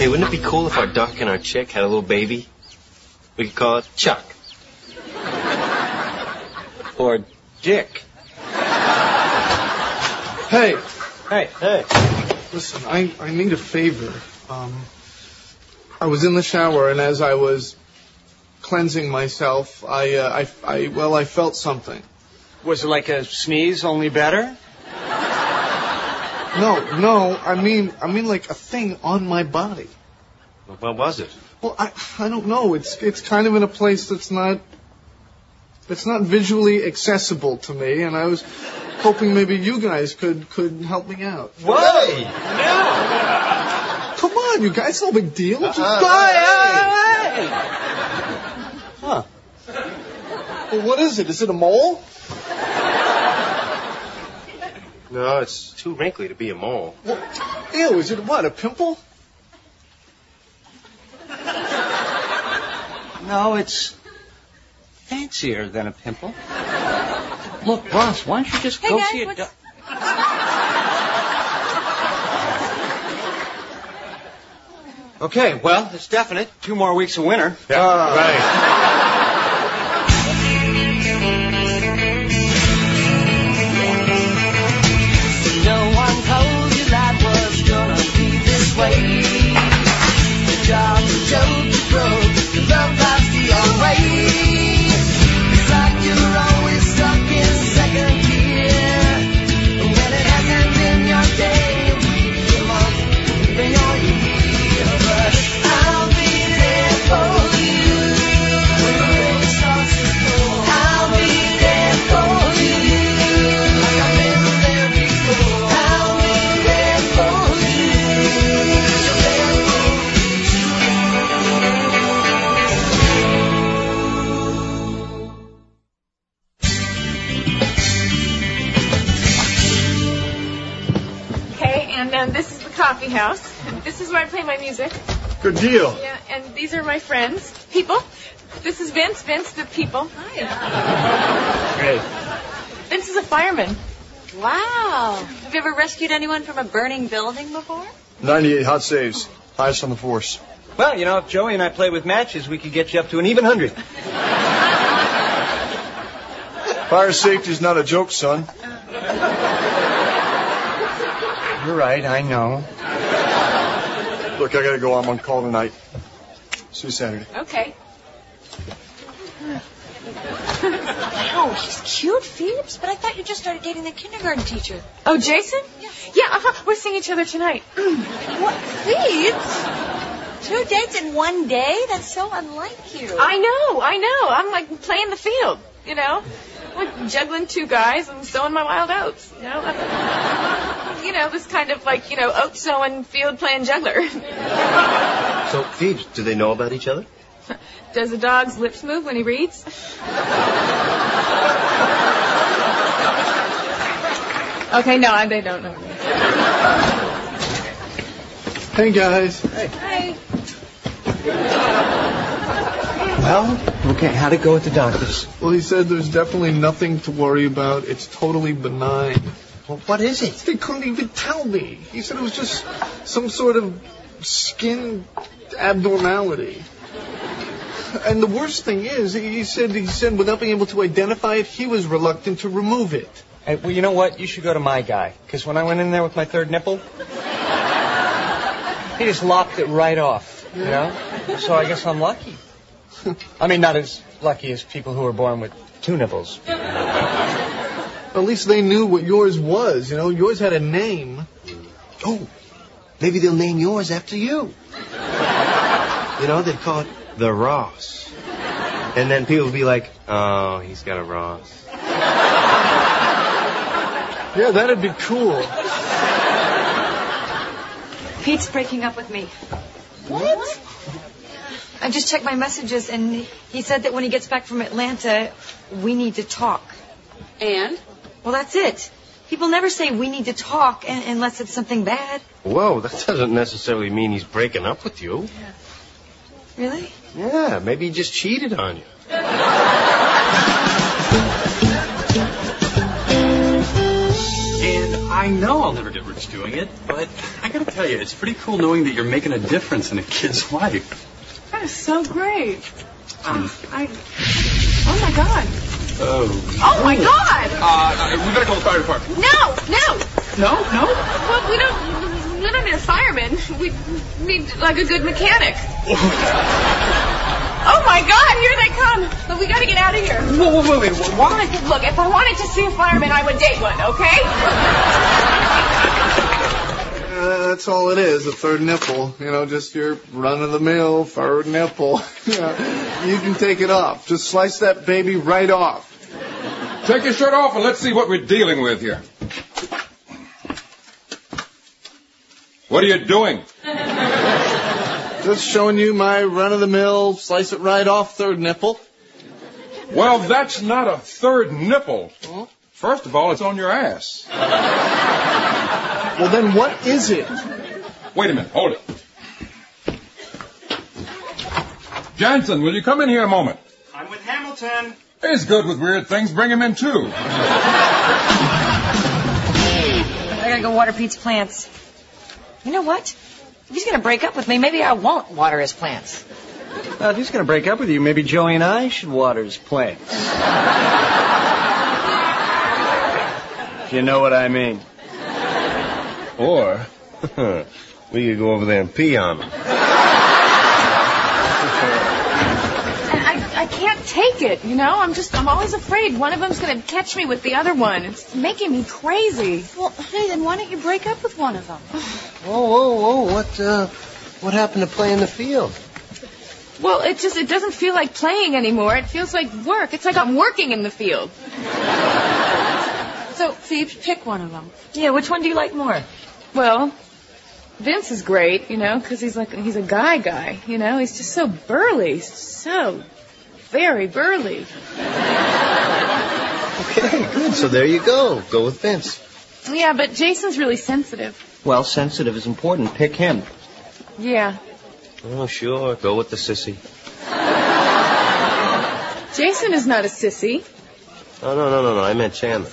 Hey, wouldn't it be cool if our duck and our chick had a little baby? We could call it Chuck. Or Dick. Hey. Hey. Listen, I need a favor. I was in the shower, and as I was cleansing myself, I felt something. Was it like a sneeze, only better? No, I mean like a thing on my body. What was it? Well, I don't know. It's kind of in a place that's not visually accessible to me, and I was hoping maybe you guys could help me out. Whoa! Come on, you guys, it's no big deal. Just Huh. Well, what is it? Is it a mole? No, it's too wrinkly to be a mole. Well, ew, is it what, a pimple? No, it's fancier than a pimple. Look, boss, why don't you just go see it? Okay, well, it's definite. 2 more weeks of winter. Yeah, right. No one told you that was gonna be this way. The job's a joke, you broke. Love life's the old way. It's like you're always stuck in second gear. When it hasn't been your day, your month, then your year. But I'll be there for you. When the rain starts to pour, I'll be there for you. Like I've been there before. I'll be there for you. You're there for Okay, and this is the coffee house. This is where I play my music. Good deal. Yeah, and these are my friends, people. This is Vince, the people. Hi. Hey. Vince is a fireman. Wow. Have you ever rescued anyone from a burning building before? 98 hot saves. Highest on the force. Well, you know, if Joey and I played with matches, we could get you up to an even 100. Fire safety's not a joke, son. You're right, I know. Look, I gotta go. I'm on call tonight. See you Saturday. Okay. Wow, he's cute, Phoebes. But I thought you just started dating the kindergarten teacher. Oh, Jason? Yeah, we're seeing each other tonight. What, Phoebes? 2 dates in 1 day? That's so unlike you. I know. I'm like playing the field, you know? Like juggling 2 guys and sowing my wild oats, you know? You know, this kind of like, you know, oat sowing, field playing juggler. So, Phoebes, do they know about each other? Does a dog's lips move when he reads? Okay, no, they don't know. Hey, guys. Hi. Well, okay, how'd it go with the doctors? Well, he said there's definitely nothing to worry about. It's totally benign. Well, what is it? They couldn't even tell me. He said it was just some sort of skin abnormality. And the worst thing is, he said without being able to identify it, he was reluctant to remove it. Hey, well, you know what? You should go to my guy. Because when I went in there with my 3rd nipple, he just lopped it right off, you know? So I guess I'm lucky. I mean, not as lucky as people who were born with 2 nipples. At least they knew what yours was, you know? Yours had a name. Oh, maybe they'll name yours after you. You know, they'd call it the Ross. And then people would be like, oh, he's got a Ross. Yeah, that'd be cool. Pete's breaking up with me. What? I just checked my messages, and he said that when he gets back from Atlanta, we need to talk. And? Well, that's it. People never say we need to talk unless it's something bad. Whoa, that doesn't necessarily mean he's breaking up with you. Really? Yeah, maybe he just cheated on you. And I know I'll never get rich doing it, but I gotta tell you, it's pretty cool knowing that you're making a difference in a kid's life. That is so great. Oh my God. Oh. Oh my God! We better call the fire department. No. No? Well, we don't need a fireman. We need like a good mechanic. Oh my God! Here they come. But we gotta get out of here. Wait. Why? Look, if I wanted to see a fireman, I would date one. Okay? That's all it is, a third nipple. You know, just your run-of-the-mill third nipple. You can take it off. Just slice that baby right off. Take your shirt off and let's see what we're dealing with here. What are you doing? Just showing you my run-of-the-mill, slice it right off third nipple. Well, that's not a third nipple. First of all, it's on your ass. Well, then what is it? Wait a minute. Hold it. Jansen, will you come in here a moment? I'm with Hamilton. He's good with weird things. Bring him in, too. I gotta go water Pete's plants. You know what? If he's gonna break up with me, maybe I won't water his plants. If he's going to break up with you, maybe Joey and I should water his plants. If you know what I mean. Or we could go over there and pee on them. I can't take it, you know? I'm always afraid one of them's gonna catch me with the other one. It's making me crazy. Well, honey, then why don't you break up with one of them? Whoa. What happened to play in the field? Well, it doesn't feel like playing anymore. It feels like work. It's like I'm working in the field. So, Phoebe, pick one of them. Yeah, which one do you like more? Well, Vince is great, you know, because he's a guy, you know. He's just so burly, so very burly. Okay, good. So there you go. Go with Vince. Yeah, but Jason's really sensitive. Well, sensitive is important. Pick him. Yeah. Oh, sure. Go with the sissy. Jason is not a sissy. Oh, no. I meant Chandler.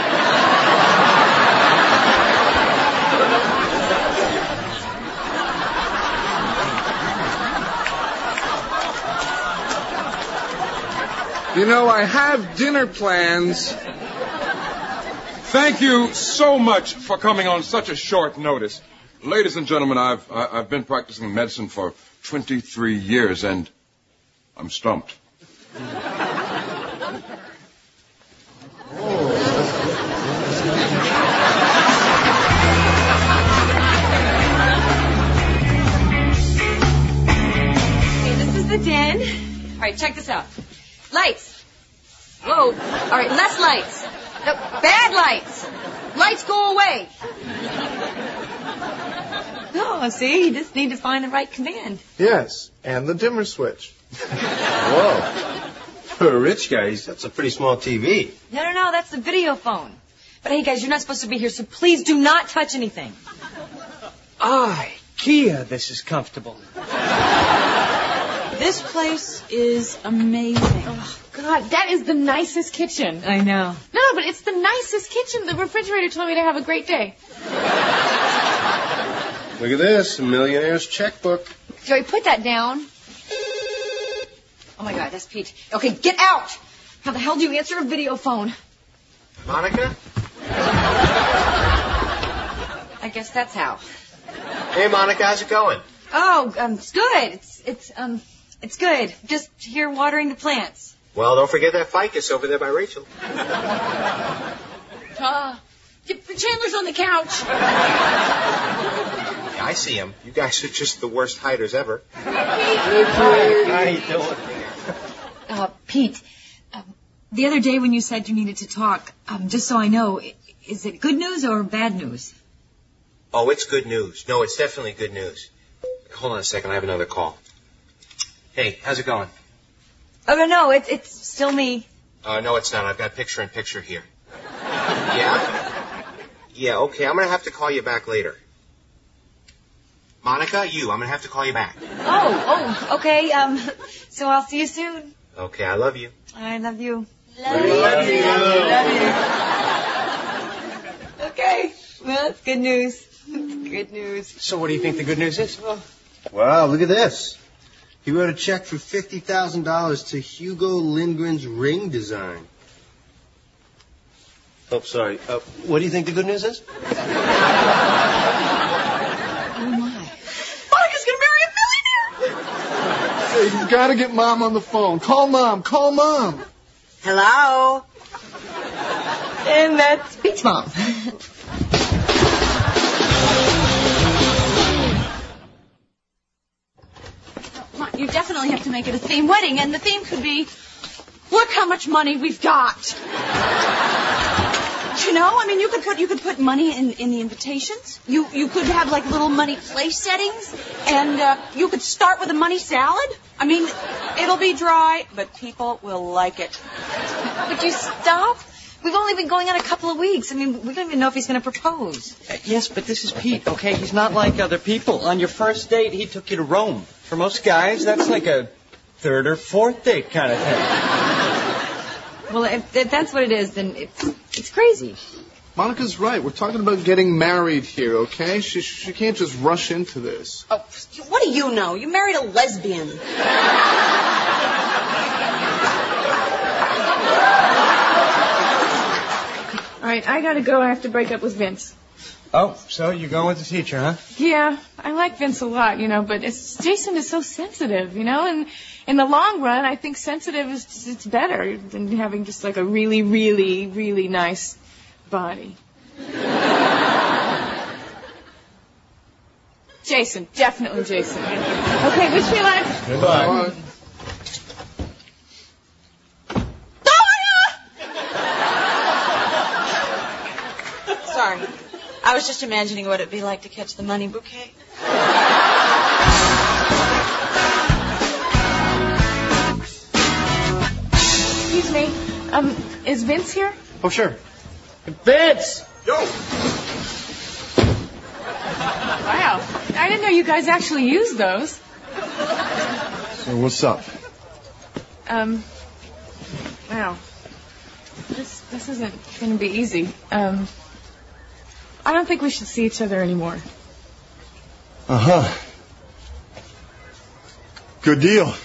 You know, I have dinner plans. Thank you so much for coming on such a short notice. Ladies and gentlemen, I've been practicing medicine for 23 years, and I'm stumped. Okay, this is the den. All right, check this out. Lights. Whoa. All right, less lights. No, bad lights. Lights go away. Oh, see, you just need to find the right command. Yes, and the dimmer switch. Whoa. For a rich guy, that's a pretty small TV. No, that's the video phone. But hey, guys, you're not supposed to be here, so please do not touch anything. Kia, this is comfortable. This place is amazing. Oh, God, that is the nicest kitchen. I know. No, but it's the nicest kitchen. The refrigerator told me to have a great day. Look at this, a millionaire's checkbook. Joey, put that down. Oh, my God, that's Pete. Okay, get out. How the hell do you answer a video phone? Monica? I guess that's how. Hey, Monica, how's it going? Oh, it's good. It's good. Just here watering the plants. Well, don't forget that ficus over there by Rachel. Chandler's on the couch. Yeah, I see him. You guys are just the worst hiders ever. How you doing? Pete, the other day when you said you needed to talk, just so I know, is it good news or bad news? Oh, it's good news. No, it's definitely good news. Hold on a second. I have another call. Hey, how's it going? Oh, no, it's still me. No, it's not. I've got picture-in-picture here. Yeah? Yeah, okay. I'm going to have to call you back later. Monica, I'm going to have to call you back. Oh, okay. So I'll see you soon. Okay, I love you. I love you. Love you. Okay. Well, it's good news. It's good news. So what do you think the good news is? Wow, look at this. He wrote a check for $50,000 to Hugo Lindgren's ring design. Oh, sorry. What do you think the good news is? Oh, my. Monica's going to marry a millionaire. Hey, you gotta get Mom on the phone. Call Mom. Call Mom. Hello? And that's Pete's mom. You definitely have to make it a theme wedding, and the theme could be, look how much money we've got. You know, I mean, you could put money in the invitations. You could have like little money place settings, and you could start with a money salad. I mean, it'll be dry, but people will like it. Would you stop? We've only been going on a couple of weeks. I mean, we don't even know if he's going to propose. Yes, but this is Pete, okay? He's not like other people. On your first date, he took you to Rome. For most guys, that's like a third or fourth date kind of thing. Well, if that's what it is, then it's crazy. Monica's right. We're talking about getting married here, okay? She can't just rush into this. Oh, what do you know? You married a lesbian. All right, I gotta go. I have to break up with Vince. Oh, so you're going with the teacher, huh? Yeah, I like Vince a lot, but Jason is so sensitive, and in the long run, I think sensitive it's better than having just like a really, really, really nice body. Jason, definitely Jason. Okay, wish me luck. Goodbye. Sorry. I was just imagining what it'd be like to catch the money bouquet. Excuse me. Is Vince here? Oh, sure. Vince! Yo! Wow. I didn't know you guys actually used those. So what's up? Wow. This isn't going to be easy. I don't think we should see each other anymore. Uh-huh. Good deal.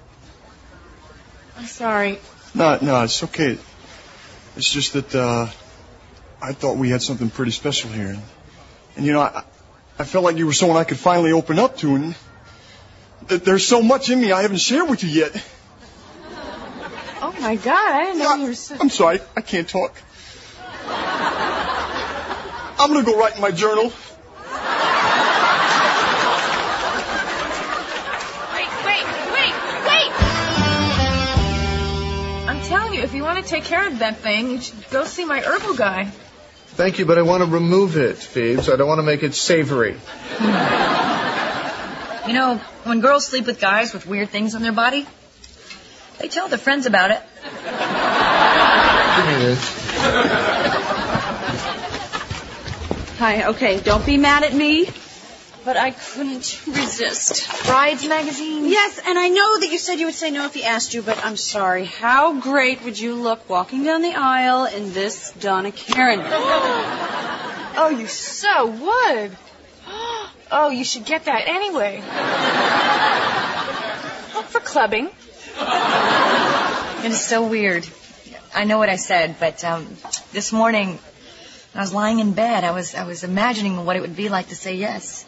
I'm sorry. No, it's okay. It's just that, I thought we had something pretty special here. And I felt like you were someone I could finally open up to, and there's so much in me I haven't shared with you yet. Oh, my God, I didn't know you were so... I'm sorry, I can't talk. I'm gonna go write in my journal. Wait. I'm telling you, if you want to take care of that thing, you should go see my herbal guy. Thank you, but I want to remove it, Phoebes. I don't want to make it savory. When girls sleep with guys with weird things on their body, they tell their friends about it. Give me this. Hi, okay, don't be mad at me, but I couldn't resist. Brides magazine? Yes, and I know that you said you would say no if he asked you, but I'm sorry. How great would you look walking down the aisle in this Donna Karan? Oh, you so would. Oh, you should get that anyway. For clubbing. It is so weird. I know what I said, but this morning... I was lying in bed. I was imagining what it would be like to say yes.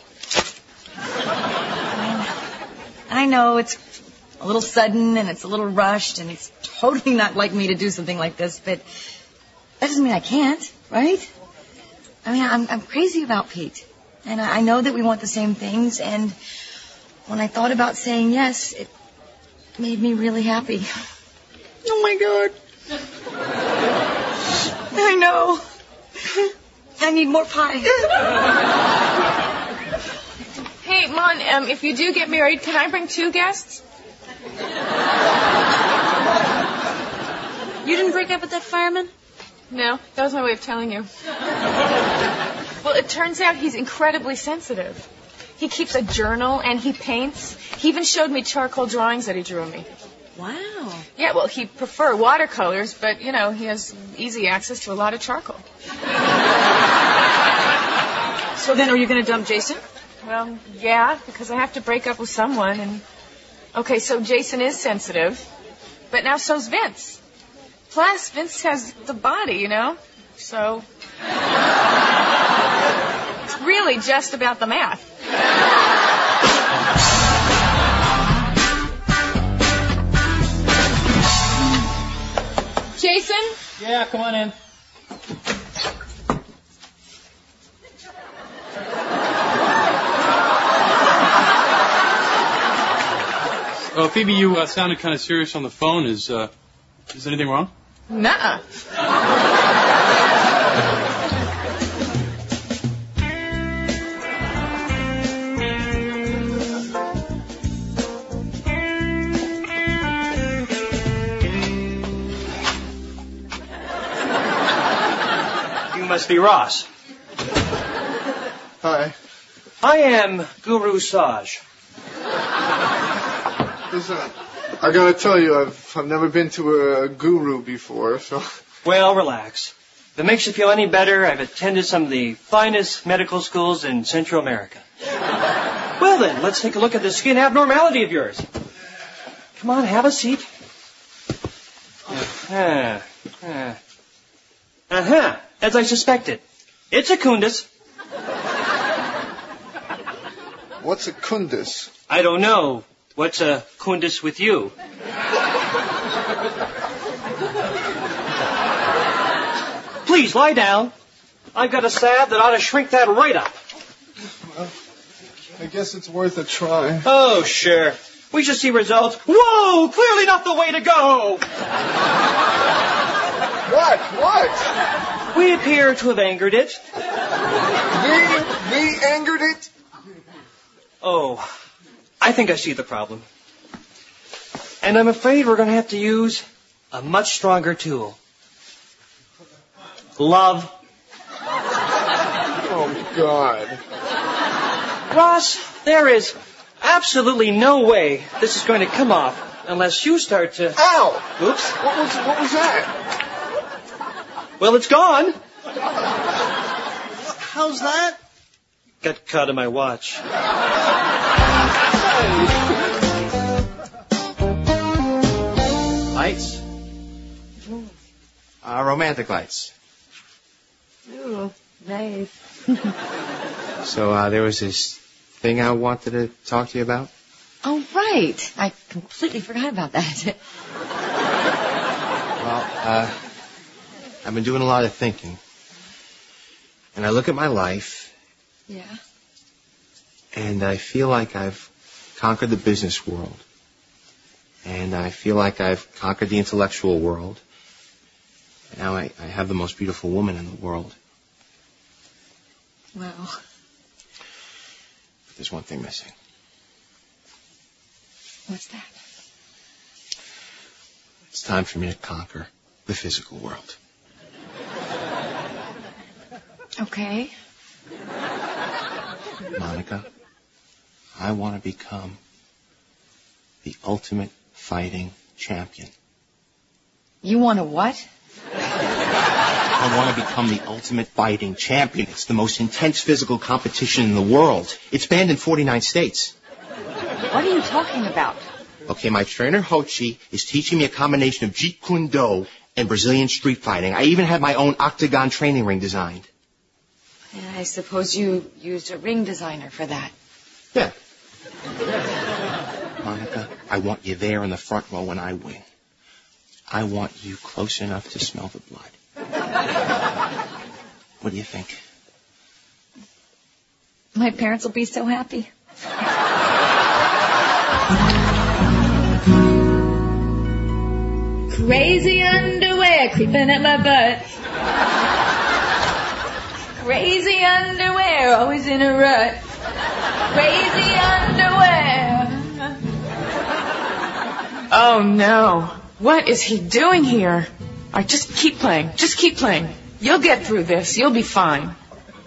I know it's a little sudden and it's a little rushed and it's totally not like me to do something like this, but that doesn't mean I can't, right? I mean, I'm crazy about Pete, and I know that we want the same things, and when I thought about saying yes, it made me really happy. Oh, my God. I know. I need more pie. Hey, Mon, if you do get married, can I bring 2 guests? You didn't break up with that fireman? No, that was my way of telling you. Well, it turns out he's incredibly sensitive. He keeps a journal and he paints. He even showed me charcoal drawings that he drew of me. Wow. Yeah, well, he'd prefer watercolors, but, he has easy access to a lot of charcoal. So then are you going to dump Jason? Well, yeah, because I have to break up with someone. And okay, so Jason is sensitive, but now so's Vince. Plus, Vince has the body, you know? So it's really just about the math. Jason? Yeah, come on in. Phoebe, you sounded kind of serious on the phone. Is anything wrong? Nuh-uh. You must be Ross. Hi. I am Guru Saj. Listen, I gotta tell you, I've never been to a guru before, so... Well, relax. If it makes you feel any better, I've attended some of the finest medical schools in Central America. Well then, let's take a look at the skin abnormality of yours. Come on, have a seat. Uh-huh. As I suspected. It's a kundus. What's a kundus? I don't know. What's a kundus with you? Please, lie down. I've got a salve that ought to shrink that right up. Well, I guess it's worth a try. Oh, sure. We should see results. Whoa! Clearly not the way to go! What? We appear to have angered it. We angered it? Oh, I think I see the problem. And I'm afraid we're going to have to use a much stronger tool. Love. Oh, God. Ross, there is absolutely no way this is going to come off unless you start to... Ow! Oops. What was that? Well, it's gone. How's that? Got caught in my watch. Lights? Romantic lights. Ooh, nice. So, there was this thing I wanted to talk to you about. Oh, right. I completely forgot about that. Well, I've been doing a lot of thinking. And I look at my life. Yeah. And I feel like I've conquered the business world. And I feel like I've conquered the intellectual world. And now I have the most beautiful woman in the world. Wow. But there's one thing missing. What's that? It's time for me to conquer the physical world. Okay. Monica, I want to become the ultimate fighting champion. You want to what? I want to become the ultimate fighting champion. It's the most intense physical competition in the world. It's banned in 49 states. What are you talking about? Okay, my trainer Hochi is teaching me a combination of Jeet Kune Do and Brazilian street fighting. I even had my own octagon training ring designed. I suppose you used a ring designer for that. Yeah. Monica, I want you there in the front row when I win. I want you close enough to smell the blood. What do you think? My parents will be so happy. Crazy underwear creeping at my butt. Crazy underwear, always in a rut. Crazy underwear. Oh no. What is he doing here? All right, just keep playing. Just keep playing. You'll get through this. You'll be fine.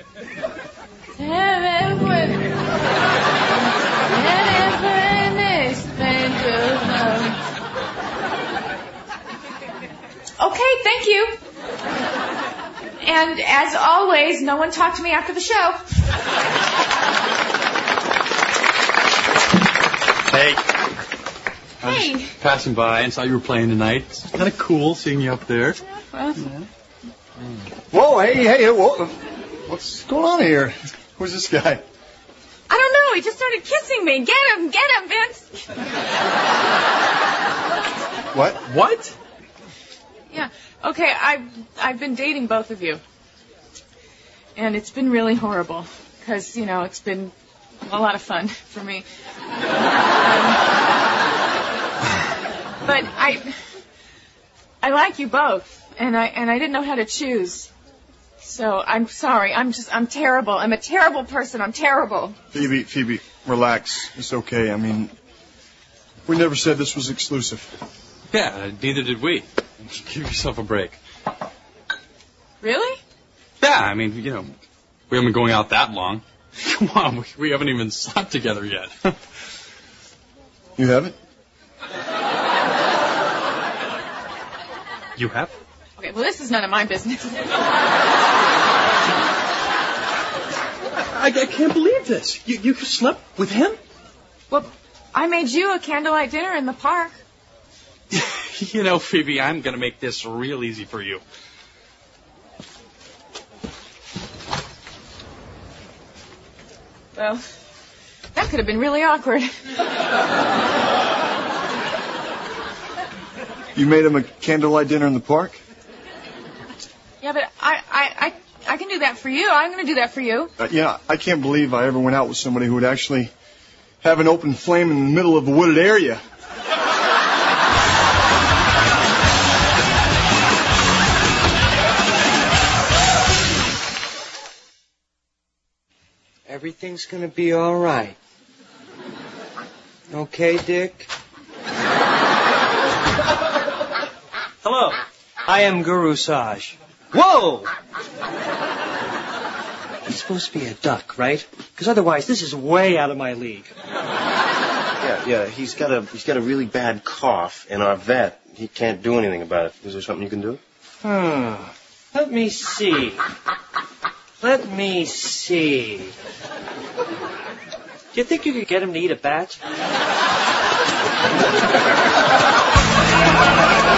Okay, thank you. And as always, no one talk to me after the show. I was just passing by and saw you were playing tonight. It's kind of cool seeing you up there. Well, Whoa, hey, whoa. What's going on here? Who's this guy? I don't know. He just started kissing me. Get him, Vince. What? Yeah. Okay, I've been dating both of you. And it's been really horrible. Because, it's been a lot of fun for me. But I like you both. And I didn't know how to choose. So I'm sorry. I'm terrible. I'm a terrible person. I'm terrible. Phoebe, relax. It's okay. I mean, we never said this was exclusive. Yeah, neither did we. Give yourself a break. Really? Yeah, I mean, we haven't been going out that long. Come on, we haven't even slept together yet. You haven't? You have? Okay, well, this is none of my business. I can't believe this. You slept with him? Well, I made you a candlelight dinner in the park. Phoebe, I'm going to make this real easy for you. Well, that could have been really awkward. You made him a candlelight dinner in the park? Yeah, but I can do that for you. I'm going to do that for you. I can't believe I ever went out with somebody who would actually have an open flame in the middle of a wooded area. Everything's gonna be all right. Okay, Dick? Hello. I am Guru Saj. Whoa! He's supposed to be a duck, right? Because otherwise, this is way out of my league. Yeah. He's got a really bad cough, and our vet, he can't do anything about it. Is there something you can do? Let me see. Do you think you could get him to eat a bat?